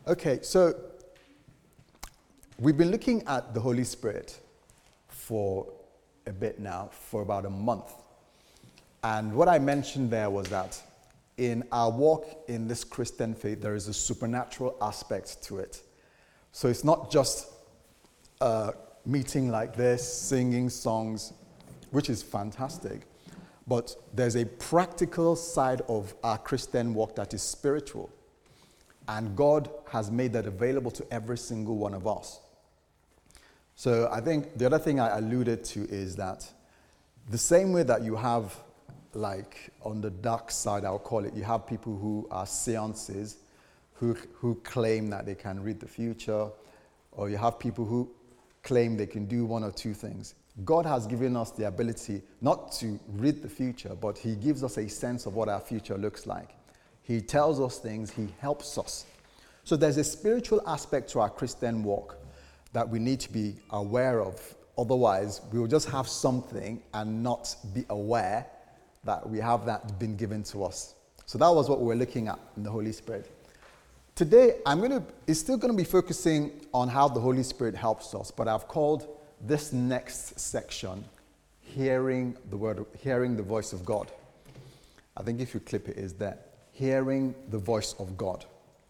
Okay, so we've been looking at the Holy Spirit for a bit now, for about a month. And what I mentioned there was that in our walk in this Christian faith, there is a supernatural aspect to it. So it's not just a meeting like this, singing songs, which is fantastic, but there's a practical side of our Christian walk that is spiritual. And God has made that available to every single one of us. So I think the other thing I alluded to is that the same way that you have, like on the dark side, I'll call it, you have people who are seances, who claim that they can read the future, or you have people who claim they can do one or two things. God has given us the ability not to read the future, but He gives us a sense of what our future looks like. He tells us things, He helps us. So there's a spiritual aspect to our Christian walk that we need to be aware of. Otherwise, we will just have something and not be aware that we have that been given to us. So that was what we were looking at in the Holy Spirit. Today, it's still going to be focusing on how the Holy Spirit helps us, but I've called this next section, hearing the voice of God. I think if you clip it, is there. Hearing the voice of God.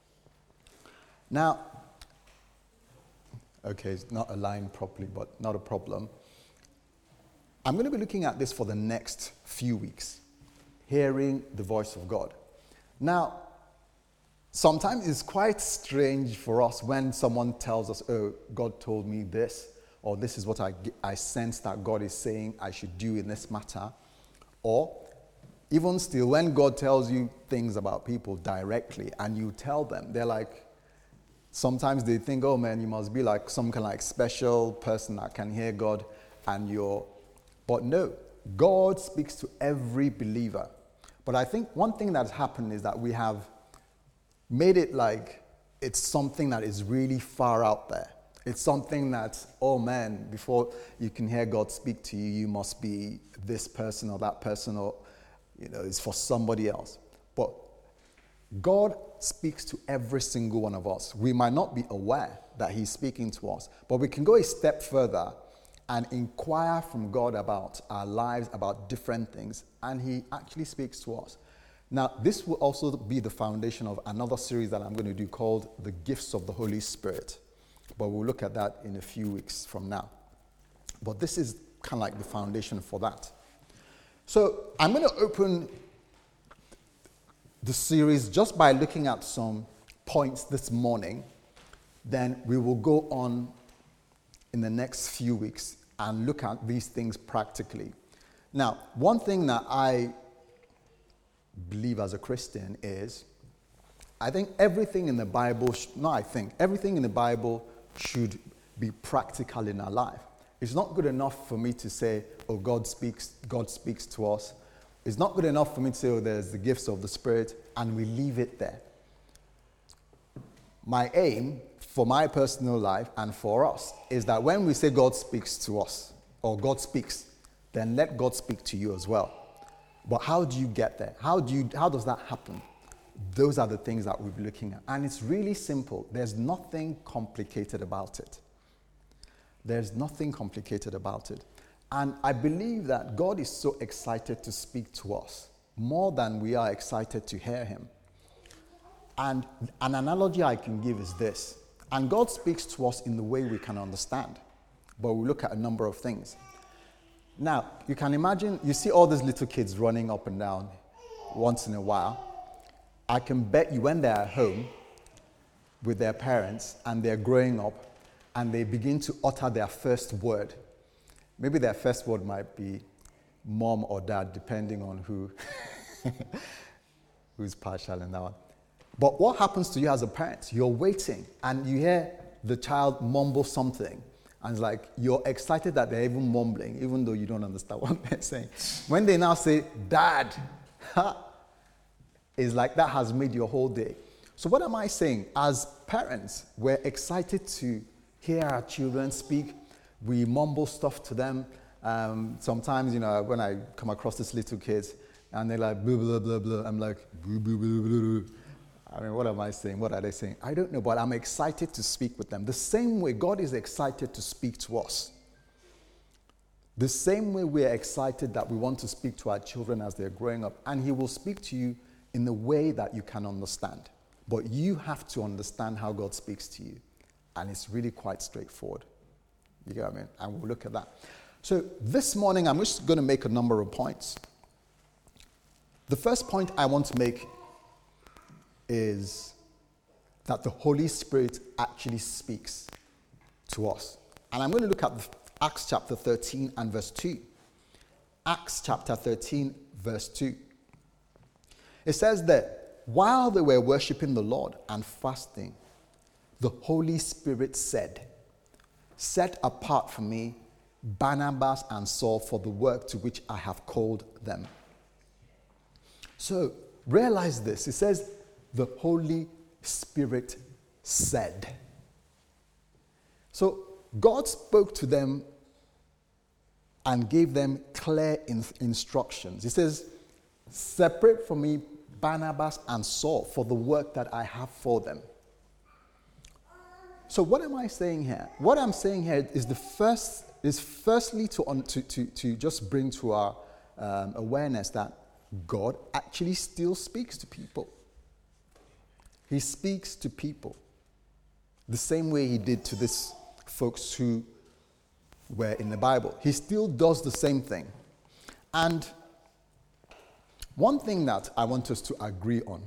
Now, okay, it's not aligned properly, but not a problem. I'm going to be looking at this for the next few weeks. Hearing the voice of God. Now, sometimes it's quite strange for us when someone tells us, oh, God told me this, or this is what I sense that God is saying I should do in this matter. Or even still, when God tells you things about people directly and you tell them, they're like, sometimes they think, oh man, you must be like some kind of like special person that can hear God but no, God speaks to every believer. But I think one thing that's happened is that we have made it like it's something that is really far out there. It's something that, oh man, before you can hear God speak to you, you must be this person or that person, or it's for somebody else. But God speaks to every single one of us. We might not be aware that He's speaking to us, but we can go a step further and inquire from God about our lives, about different things, and He actually speaks to us. Now, this will also be the foundation of another series that I'm going to do called The Gifts of the Holy Spirit, but we'll look at that in a few weeks from now. But this is kind of like the foundation for that. So I'm going to open the series just by looking at some points this morning. Then we will go on in the next few weeks and look at these things practically. Now, one thing that I believe as a Christian is, everything in the Bible should be practical in our life. It's not good enough for me to say, oh, God speaks to us. It's not good enough for me to say, oh, there's the gifts of the Spirit, and we leave it there. My aim for my personal life and for us is that when we say God speaks to us, or God speaks, then let God speak to you as well. But how do you get there? How does that happen? Those are the things that we'll be looking at. And it's really simple. There's nothing complicated about it. There's nothing complicated about it. And I believe that God is so excited to speak to us, more than we are excited to hear Him. And an analogy I can give is this. And God speaks to us in the way we can understand. But we'll look at a number of things. Now, you can imagine, you see all these little kids running up and down once in a while. I can bet you when they're at home with their parents and they're growing up and they begin to utter their first word. Maybe their first word might be mom or dad, depending on who's partial in that one. But what happens to you as a parent? You're waiting and you hear the child mumble something. And it's like you're excited that they're even mumbling, even though you don't understand what they're saying. When they now say, Dad, it's like that has made your whole day. So what am I saying? As parents, we're excited to hear our children speak. We mumble stuff to them. Sometimes, when I come across these little kids and they're like, blah, blah, blah, blah, I'm like, blah, blah, blah, blah, blah. I mean, what am I saying? What are they saying? I don't know, but I'm excited to speak with them. The same way God is excited to speak to us. The same way we're excited that we want to speak to our children as they're growing up. And He will speak to you in the way that you can understand. But you have to understand how God speaks to you. And it's really quite straightforward. You get what I mean? And we'll look at that. So this morning, I'm just going to make a number of points. The first point I want to make is that the Holy Spirit actually speaks to us. And I'm going to look at Acts chapter 13 and verse 2. Acts chapter 13, verse 2. It says that while they were worshiping the Lord and fasting, the Holy Spirit said, "Set apart for me Barnabas and Saul for the work to which I have called them." So realize this. It says, the Holy Spirit said. So God spoke to them and gave them clear instructions. He says, "Separate for me Barnabas and Saul for the work that I have for them." So what am I saying here? What I'm saying here is firstly to just bring to our awareness that God actually still speaks to people. He speaks to people the same way He did to these folks who were in the Bible. He still does the same thing. And one thing that I want us to agree on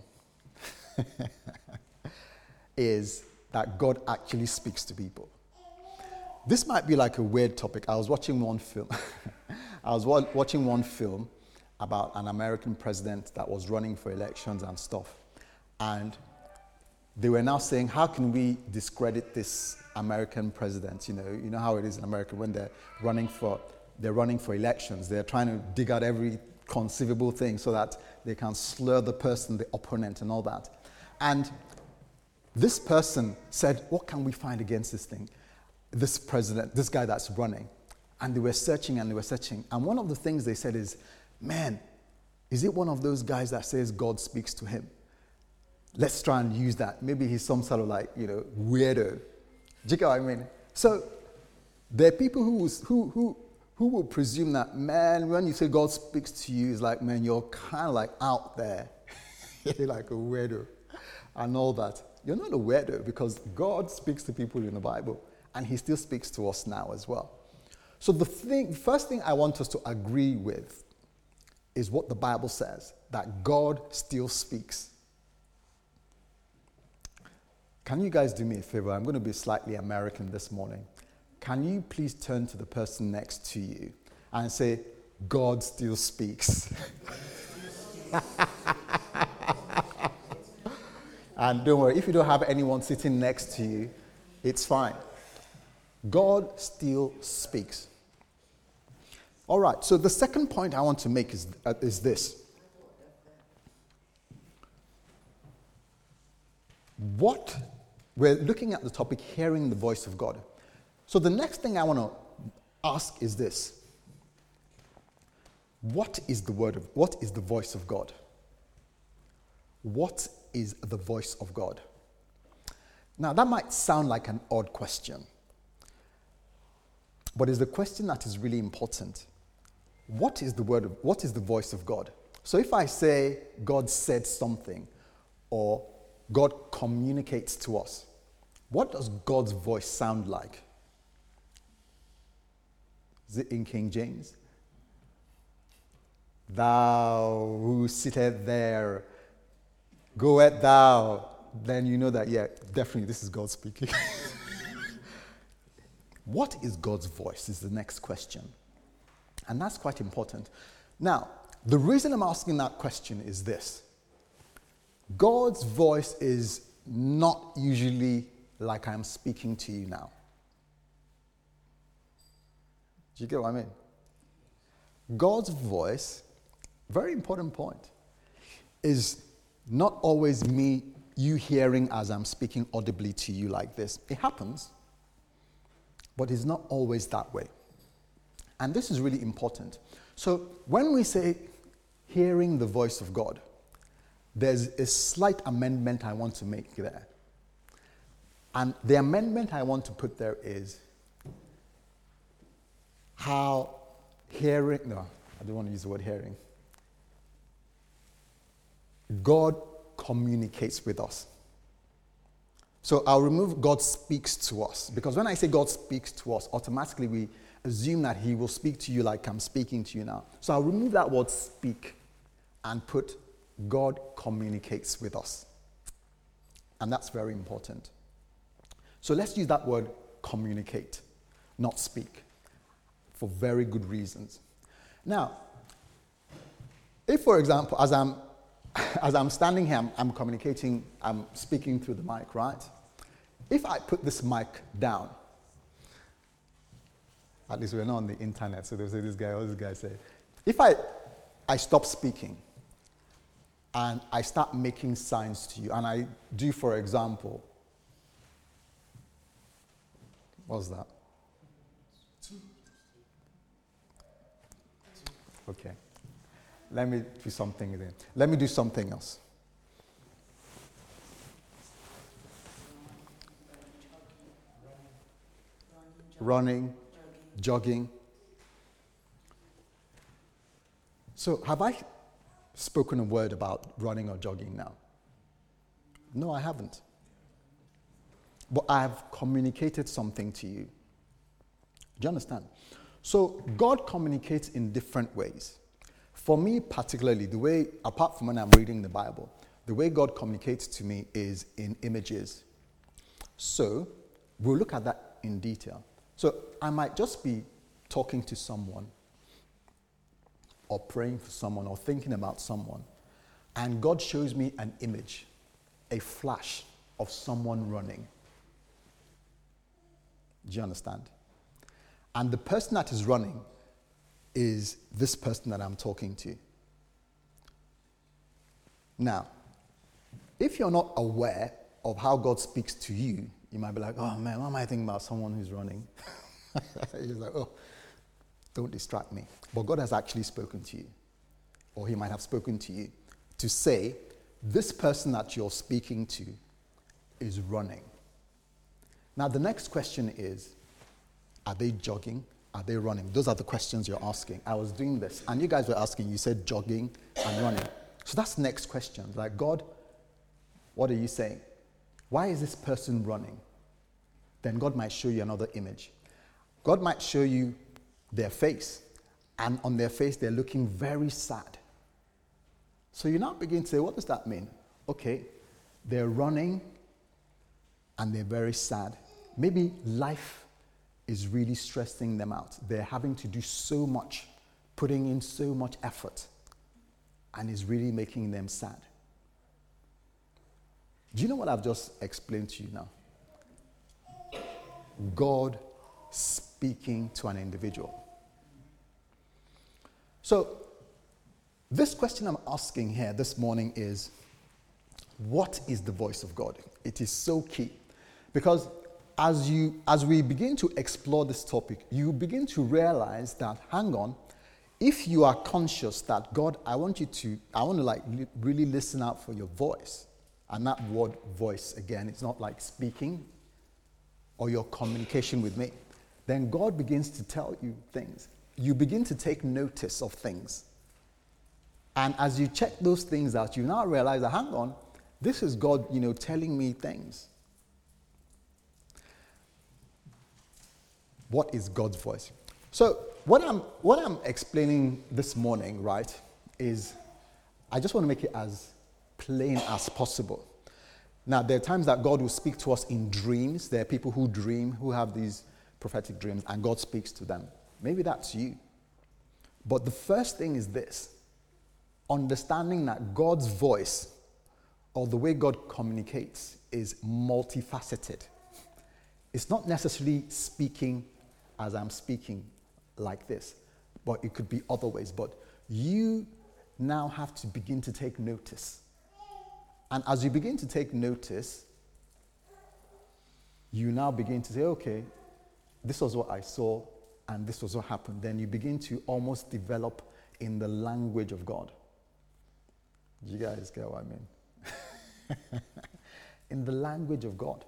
is that God actually speaks to people. This might be like a weird topic. I was watching one film. watching one film about an American president that was running for elections and stuff. And they were now saying, how can we discredit this American president? You know how it is in America when they're running for elections. They're trying to dig out every conceivable thing so that they can slur the person, the opponent, and all that. And this person said, what can we find against this thing? This president, this guy that's running. And they were searching and they were searching. And one of the things they said is, man, is it one of those guys that says God speaks to him? Let's try and use that. Maybe he's some sort of weirdo. Do you get what I mean? So there are people who will presume that, man, when you say God speaks to you, it's like, man, you're kind of like out there. You're like a weirdo and all that. You're not a weirdo because God speaks to people in the Bible and He still speaks to us now as well. So the first thing I want us to agree with is what the Bible says, that God still speaks. Can you guys do me a favor? I'm going to be slightly American this morning. Can you please turn to the person next to you and say, God still speaks? And don't worry, if you don't have anyone sitting next to you, it's fine. God still speaks. All right, so the second point I want to make is this. We're looking at the topic, hearing the voice of God. So the next thing I want to ask is this. What is the voice of God? What is the voice of God? Now that might sound like an odd question, but it's the question that is really important. What is the voice of God? So if I say God said something or God communicates to us, what does God's voice sound like? Is it in King James? Thou who sitteth there, goeth thou. Then you know that, yeah, definitely this is God speaking. What is God's voice is the next question. And that's quite important. Now, the reason I'm asking that question is this. God's voice is not usually like I'm speaking to you now. Do you get what I mean? God's voice, very important point, is not always you hearing as I'm speaking audibly to you like this. It happens, but it's not always that way. And this is really important. So when we say hearing the voice of God, there's a slight amendment I want to make there. And the amendment I want to put there is how hearing, no, I don't want to use the word hearing. God communicates with us. So I'll remove God speaks to us, because when I say God speaks to us, automatically we assume that he will speak to you like I'm speaking to you now. So I'll remove that word speak and put God communicates with us. And that's very important. So let's use that word communicate, not speak, for very good reasons. Now, if, for example, as I'm standing here, I'm communicating, I'm speaking through the mic, right? If I put this mic down, at least we're not on the internet, so they'll say this guy say. If I stop speaking and I start making signs to you, and I do, for example, what's that? Okay. Let me do something then. Let me do something else. Running, jogging. So have I spoken a word about running or jogging now? No, I haven't. But I have communicated something to you. Do you understand? So God communicates in different ways. For me particularly, the way, apart from when I'm reading the Bible, the way God communicates to me is in images. So we'll look at that in detail. So I might just be talking to someone or praying for someone or thinking about someone, and God shows me an image, a flash of someone running. Do you understand? And the person that is running is this person that I'm talking to. Now, if you're not aware of how God speaks to you, you might be like, oh man, what am I thinking about someone who's running? You're like, oh, don't distract me. But God has actually spoken to you, or he might have spoken to you to say, this person that you're speaking to is running. Now, the next question is, are they jogging? Are they running? Those are the questions you're asking. I was doing this, and you guys were asking, you said jogging and running. So that's the next question. Like, God, what are you saying? Why is this person running? Then God might show you another image. God might show you their face, and on their face, they're looking very sad. So you now begin to say, what does that mean? Okay, they're running, and they're very sad. Maybe life is really stressing them out. They're having to do so much, putting in so much effort, and is really making them sad. Do you know what I've just explained to you now? God speaking to an individual. So, this question I'm asking here this morning is, what is the voice of God? It is so key. Because as we begin to explore this topic, you begin to realize that, hang on, if you are conscious that God, I want to like really listen out for your voice. And that word voice, again, it's not like speaking or your communication with me. Then God begins to tell you things. You begin to take notice of things. And as you check those things out, you now realize that, hang on, this is God, telling me things. What is God's voice? So what I'm explaining this morning, right, is I just want to make it as plain as possible. Now, there are times that God will speak to us in dreams. There are people who dream, who have these prophetic dreams, and God speaks to them. Maybe that's you. But the first thing is this: understanding that God's voice, or the way God communicates, is multifaceted. It's not necessarily speaking as I'm speaking like this, but it could be other ways. But you now have to begin to take notice. And as you begin to take notice, you now begin to say, okay, this was what I saw, and this was what happened. Then you begin to almost develop in the language of God. Do you guys get what I mean? In the language of God.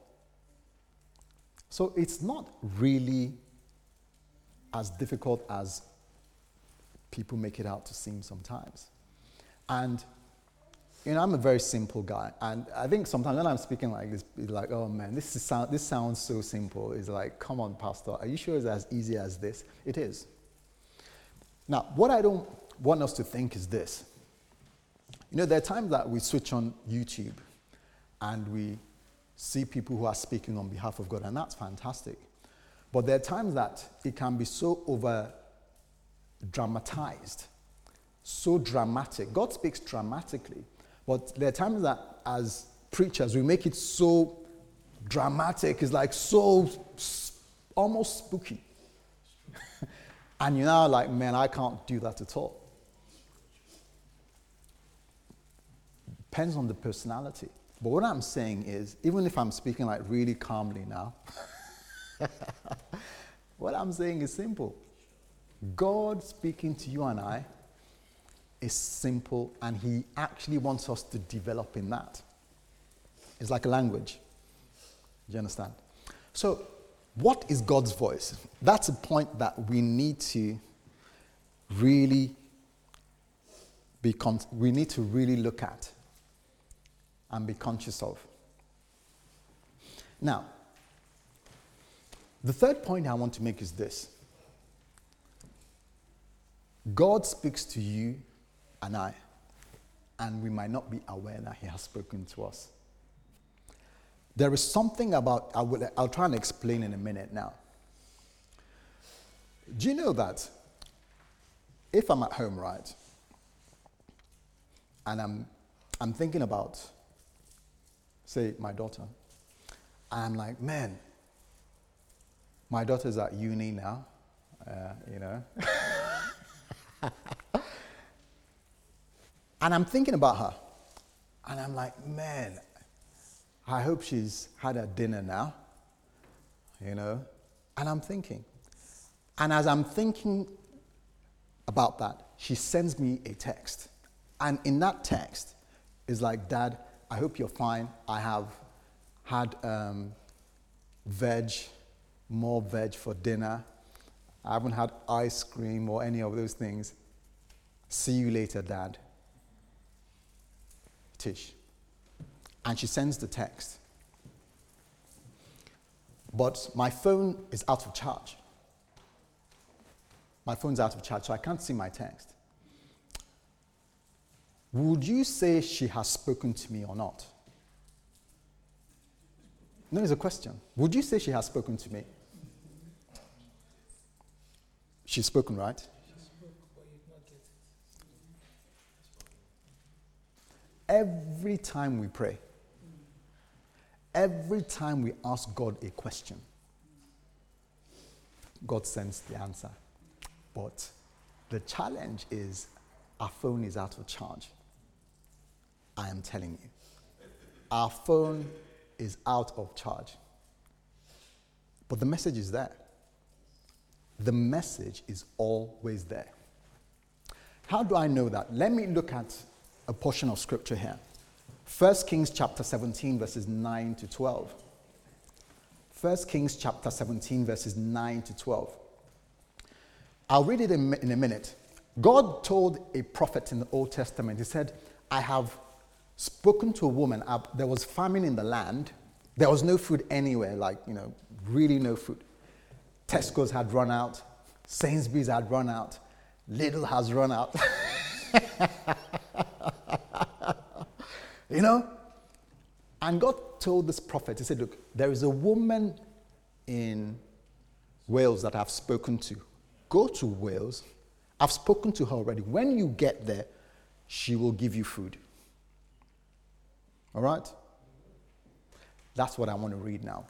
So it's not really as difficult as people make it out to seem sometimes. And, I'm a very simple guy. And I think sometimes when I'm speaking like this, it's like, oh man, this sounds so simple. It's like, come on, Pastor, are you sure it's as easy as this? It is. Now, what I don't want us to think is this. There are times that we switch on YouTube and we see people who are speaking on behalf of God, and that's fantastic. But there are times that it can be so over-dramatized, so dramatic. God speaks dramatically, but there are times that as preachers, we make it so dramatic, it's like so almost spooky. And you're now like, man, I can't do that at all. Depends on the personality. But what I'm saying is, even if I'm speaking like really calmly now, what I'm saying is simple. God speaking to you and I is simple, and he actually wants us to develop in that. It's like a language. Do you understand? So, what is God's voice? That's a point that we need to really look at and be conscious of. Now, the third point I want to make is this. God speaks to you and I, and we might not be aware that he has spoken to us. There is something about, I'll try and explain in a minute now. Do you know that if I'm at home, right, and I'm thinking about, say, my daughter, I'm like, man, my daughter's at uni now, and I'm thinking about her, and I'm like, man, I hope she's had her dinner now, and I'm thinking. And as I'm thinking about that, she sends me a text. And in that text is like, Dad, I hope you're fine. I have had more veg for dinner. I haven't had ice cream or any of those things. See you later, Dad. Tish. And she sends the text. But my phone is out of charge. My phone's out of charge, so I can't see my text. Would you say she has spoken to me or not? No, it's a question. Would you say she has spoken to me? She's spoken, right? Every time we pray, every time we ask God a question, God sends the answer. But the challenge is our phone is out of charge. I am telling you. Our phone is out of charge. But the message is there. The message is always there. How do I know that? Let me look at a portion of scripture here. 1 Kings chapter 17 verses 9 to 12. 1 Kings chapter 17 verses 9 to 12. I'll read it in a minute. God told a prophet in the Old Testament, he said, I have spoken to a woman. There was famine in the land. There was no food anywhere, really no food. Tesco's had run out. Sainsbury's had run out. Lidl has run out. And God told this prophet, he said, look, there is a woman in Wales that I've spoken to. Go to Wales. I've spoken to her already. When you get there, she will give you food. All right? That's what I want to read now.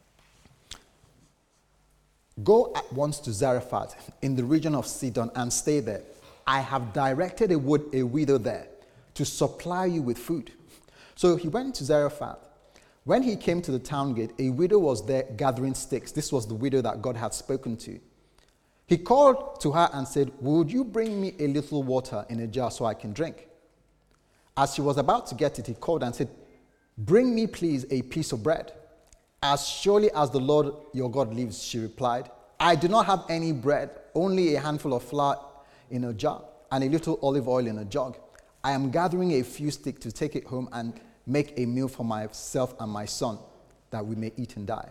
Go at once to Zarephath in the region of Sidon and stay there. I have directed a widow there to supply you with food. So he went to Zarephath. When he came to the town gate, a widow was there gathering sticks. This was the widow that God had spoken to. He called to her and said, would you bring me a little water in a jar so I can drink? As she was about to get it, he called and said, "Bring me, please, a piece of bread." "As surely as the Lord your God lives," she replied, "I do not have any bread, only a handful of flour in a jar and a little olive oil in a jug. I am gathering a few sticks to take it home and make a meal for myself and my son, that we may eat and die."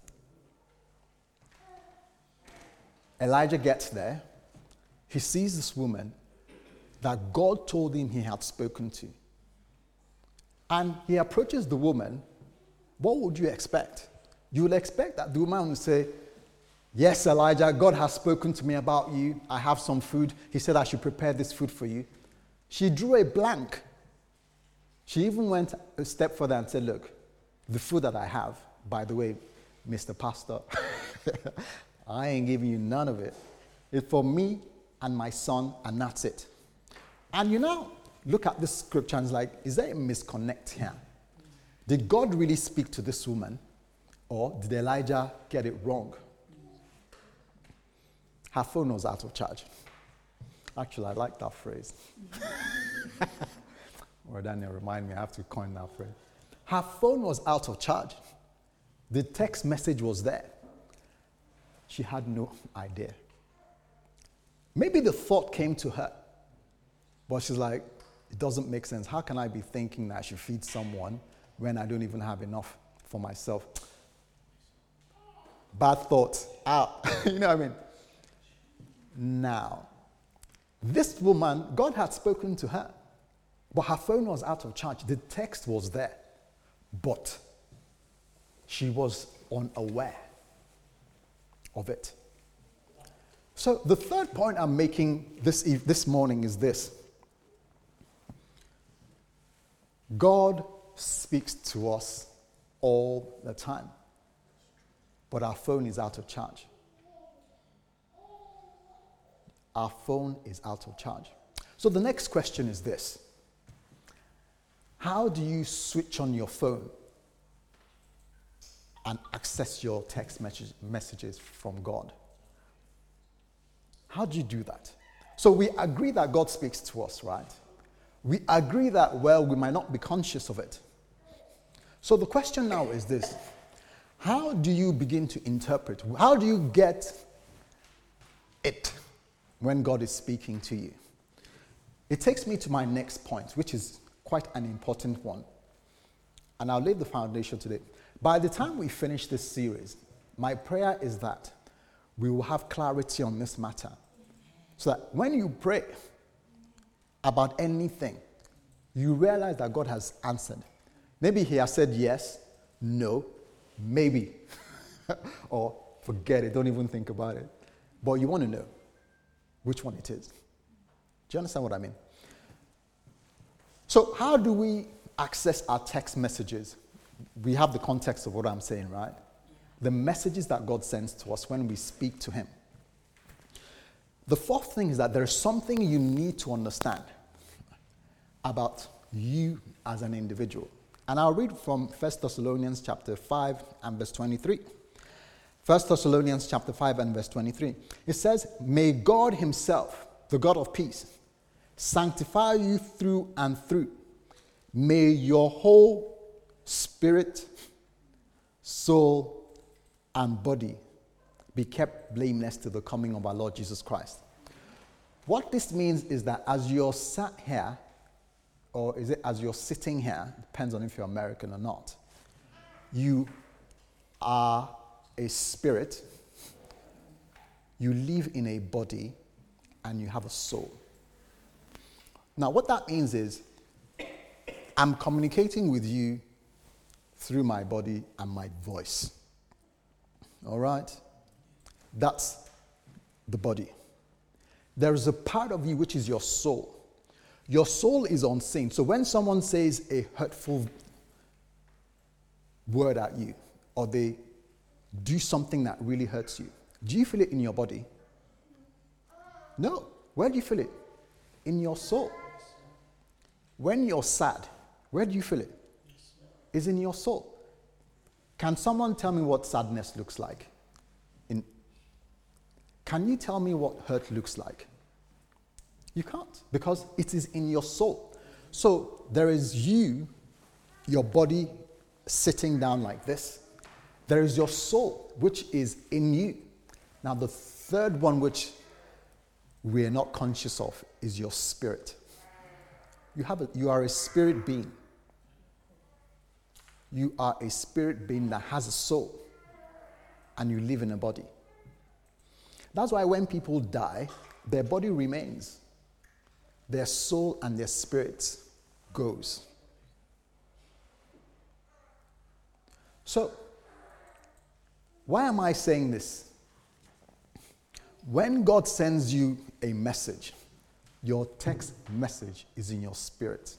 Elijah gets there. He sees this woman that God told him he had spoken to. And he approaches the woman. What would you expect? You would expect that the woman would say, "Yes, Elijah, God has spoken to me about you. I have some food. He said I should prepare this food for you." She drew a blank. She even went a step further and said, "Look, the food that I have, by the way, Mr. Pastor, I ain't giving you none of it. It's for me and my son, and that's it." And you now look at this scripture and it's like, is there a misconnect here? Did God really speak to this woman, or did Elijah get it wrong? Her phone was out of charge. Actually, I like that phrase. Or Daniel, remind me, I have to coin that phrase. Her phone was out of charge. The text message was there. She had no idea. Maybe the thought came to her, but she's like, it doesn't make sense. How can I be thinking that I should feed someone when I don't even have enough for myself? Bad thoughts out. You know what I mean? Now, this woman, God had spoken to her, but her phone was out of charge. The text was there, but she was unaware of it. So the third point I'm making this morning is this. God speaks to us all the time, but our phone is out of charge. Our phone is out of charge. So the next question is this. How do you switch on your phone and access your text messages from God? How do you do that? So we agree that God speaks to us, right? We agree that, well, we might not be conscious of it. So the question now is this. How do you begin to interpret? How do you get it when God is speaking to you? It takes me to my next point, which is quite an important one. And I'll lay the foundation today. By the time we finish this series, my prayer is that we will have clarity on this matter. So that when you pray about anything, you realize that God has answered. Maybe he has said yes, no, maybe. Or forget it, don't even think about it. But you want to know which one it is. Do you understand what I mean? So how do we access our text messages? We have the context of what I'm saying, right? The messages that God sends to us when we speak to him. The fourth thing is that there's something you need to understand about you as an individual. And I'll read from 1 Thessalonians chapter 5 and verse 23. 1 Thessalonians chapter 5 and verse 23. It says, "May God himself, the God of peace, sanctify you through and through. May your whole spirit, soul, and body be kept blameless to the coming of our Lord Jesus Christ." What this means is that as you're sat here, or is it as you're sitting here, depends on if you're American or not, you are a spirit, you live in a body, and you have a soul. Now, what that means is, I'm communicating with you through my body and my voice. All right? That's the body. There is a part of you which is your soul. Your soul is unseen. So when someone says a hurtful word at you, or they do something that really hurts you, do you feel it in your body? No. Where do you feel it? In your soul. When you're sad, where do you feel it? It's in your soul. Can someone tell me what sadness looks like? Can you tell me what hurt looks like? You can't, because it is in your soul. So there is you, your body sitting down like this. There is your soul, which is in you. Now, the third one, which we are not conscious of, is your spirit. You are a spirit being. You are a spirit being that has a soul, and you live in a body. That's why when people die, their body remains. Their soul and their spirit goes. So, why am I saying this? When God sends you a message, your text message is in your spirit.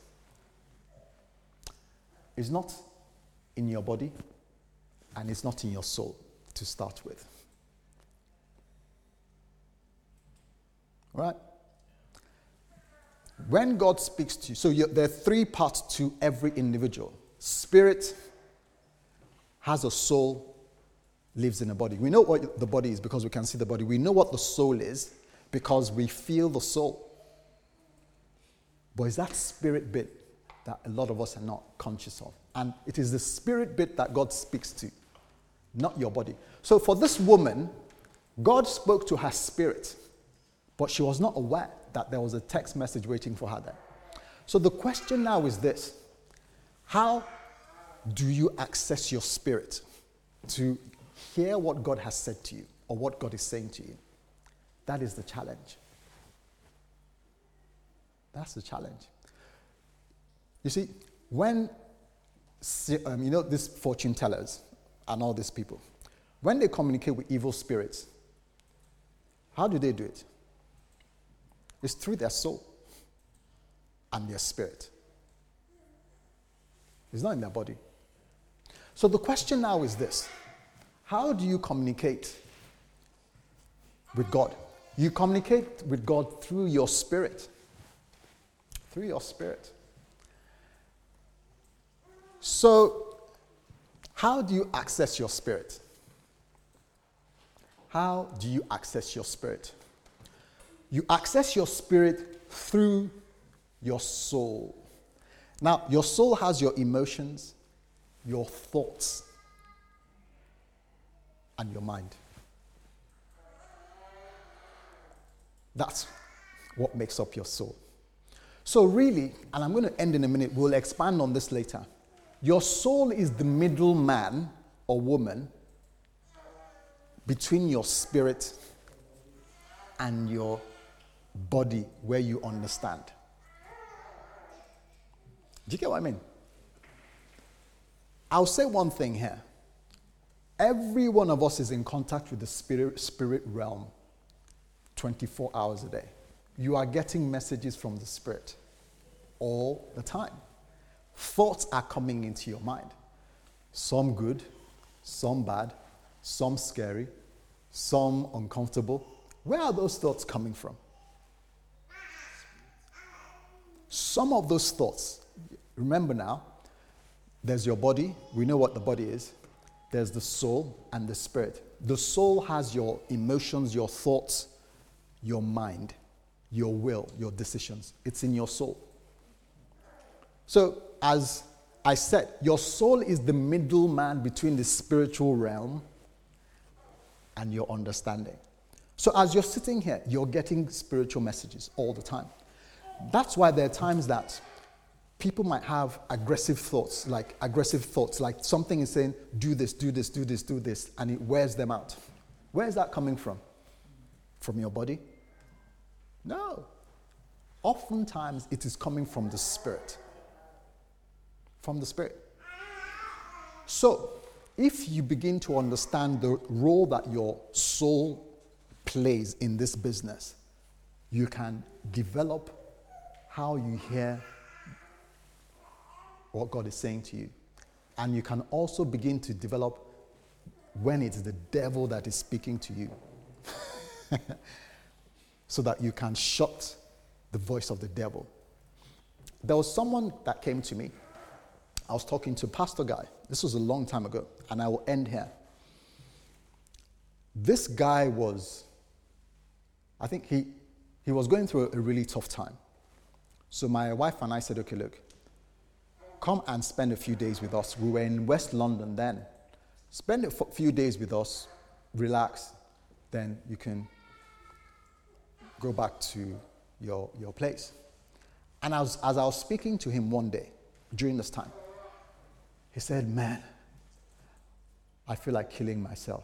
It's not in your body, and it's not in your soul to start with. Right? When God speaks to you, so there are three parts to every individual. Spirit has a soul, lives in a body. We know what the body is because we can see the body. We know what the soul is because we feel the soul. But it's that spirit bit that a lot of us are not conscious of. And it is the spirit bit that God speaks to, not your body. So for this woman, God spoke to her spirit, but she was not aware that there was a text message waiting for her there. So the question now is this: how do you access your spirit to hear what God has said to you or what God is saying to you? That is the challenge. That's the challenge. You see, when, these fortune tellers and all these people, when they communicate with evil spirits, how do they do it? It's through their soul and their spirit. It's not in their body. So the question now is this: how do you communicate with God? You communicate with God through your spirit. Through your spirit. So, how do you access your spirit? How do you access your spirit? You access your spirit through your soul. Now, your soul has your emotions, your thoughts, and your mind. That's what makes up your soul. So really, and I'm going to end in a minute, we'll expand on this later. Your soul is the middleman or woman between your spirit and your body, where you understand. Do you get what I mean? I'll say one thing here. Every one of us is in contact with the spirit realm 24 hours a day. You are getting messages from the spirit all the time. Thoughts are coming into your mind. Some good, some bad, some scary, some uncomfortable. Where are those thoughts coming from? Some of those thoughts, remember now, there's your body. We know what the body is. There's the soul and the spirit. The soul has your emotions, your thoughts, your mind, your will, your decisions. It's in your soul. So, as I said, your soul is the middleman between the spiritual realm and your understanding. So, as you're sitting here, you're getting spiritual messages all the time. That's why there are times that people might have aggressive thoughts, like something is saying, do this, do this, do this, do this, and it wears them out. Where is that coming from? From your body? No. Oftentimes, it is coming from the spirit. From the spirit. So, if you begin to understand the role that your soul plays in this business, you can develop how you hear what God is saying to you. And you can also begin to develop when it's the devil that is speaking to you. So that you can shut the voice of the devil. There was someone that came to me. I was talking to a pastor guy. This was a long time ago, and I will end here. This guy was, I think he was going through a really tough time. So my wife and I said, okay, look, come and spend a few days with us. We were in West London then. Spend a few days with us, relax, then you can go back to your place. And as I was speaking to him one day during this time, he said, man, I feel like killing myself.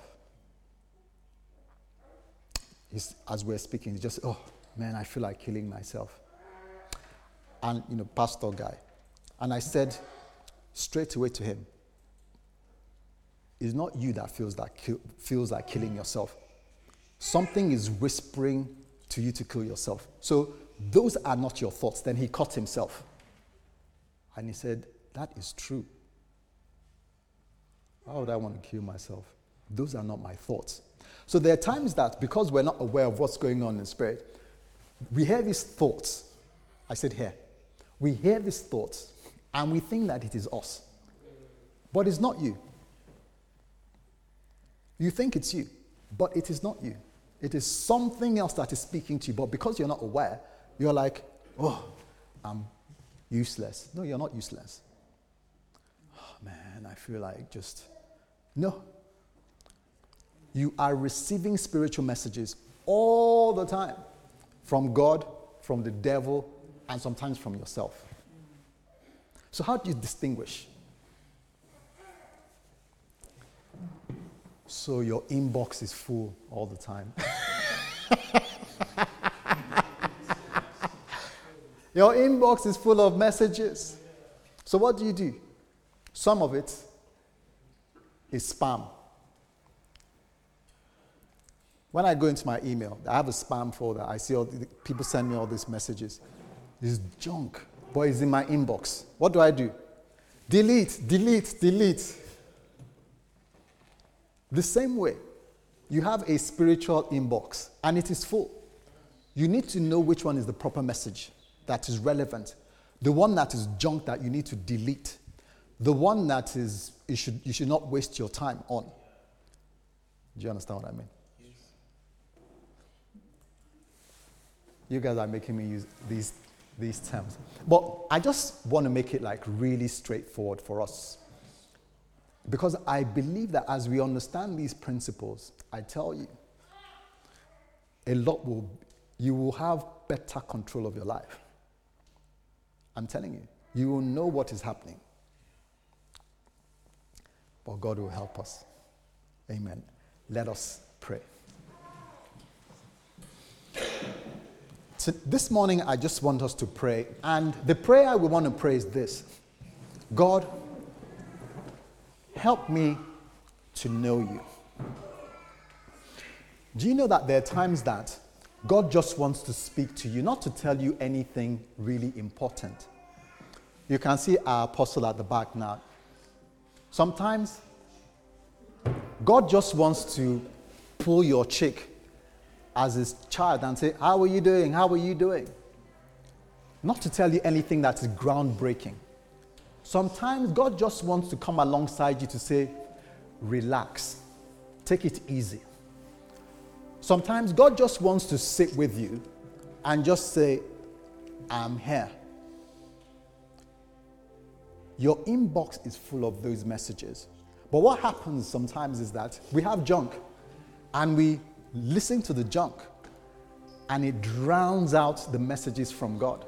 As we're speaking, he just, oh, man, I feel like killing myself. And, pastor guy. And I said straight away to him, it's not you that feels like killing yourself. Something is whispering to you to kill yourself. So those are not your thoughts. Then he caught himself. And he said, that is true. Why would I want to kill myself? Those are not my thoughts. So there are times that because we're not aware of what's going on in spirit, we hear these thoughts. I said here. We hear these thoughts and we think that it is us. But it's not you. You think it's you, but it is not you. It is something else that is speaking to you. But because you're not aware, you're like, oh, I'm useless. No, you're not useless. Oh, man, I feel like just... No. You are receiving spiritual messages all the time from God, from the devil, and sometimes from yourself. So how do you distinguish? So your inbox is full all the time. Your inbox is full of messages. So what do? Some of it is spam. When I go into my email, I have a spam folder. I see all the people send me all these messages. It's junk, but it's in my inbox. What do? Delete. The same way, you have a spiritual inbox, and it is full. You need to know which one is the proper message that is relevant. The one that is junk that you need to delete. The one that is you should not waste your time on. Do you understand what I mean? Yes. You guys are making me use these terms. But I just want to make it like really straightforward for us. Because I believe that as we understand these principles, I tell you, you will have better control of your life. I'm telling you, you will know what is happening. But God will help us. Amen. Let us pray. So this morning, I just want us to pray. And the prayer we want to pray is this. God, help me to know you. Do you know that there are times that God just wants to speak to you, not to tell you anything really important? You can see our apostle at the back now. Sometimes God just wants to pull your cheek as his child and say, how are you doing? How are you doing? Not to tell you anything that is groundbreaking. Sometimes God just wants to come alongside you to say, relax, take it easy. Sometimes God just wants to sit with you and just say, I'm here. Your inbox is full of those messages. But what happens sometimes is that we have junk and we listen to the junk and it drowns out the messages from God.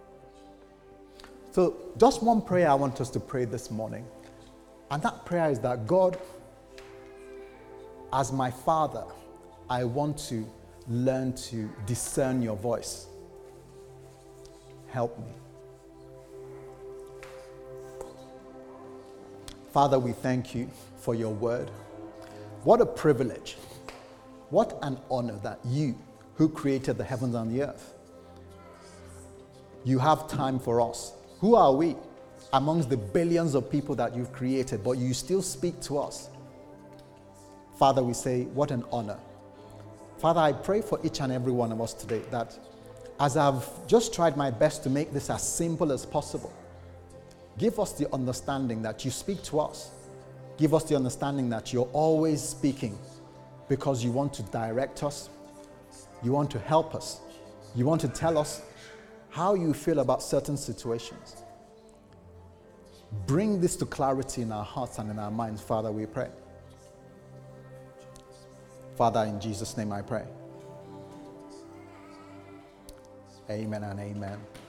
So just one prayer I want us to pray this morning. And that prayer is that God, as my Father, I want to learn to discern your voice. Help me. Father, we thank you for your word. What a privilege. What an honor that you, who created the heavens and the earth, you have time for us. Who are we amongst the billions of people that you've created, but you still speak to us? Father, we say, what an honor. Father, I pray for each and every one of us today that as I've just tried my best to make this as simple as possible, give us the understanding that you speak to us. Give us the understanding that you're always speaking because you want to direct us. You want to help us. You want to tell us how you feel about certain situations. Bring this to clarity in our hearts and in our minds, Father, we pray. Father, in Jesus' name I pray. Amen and amen.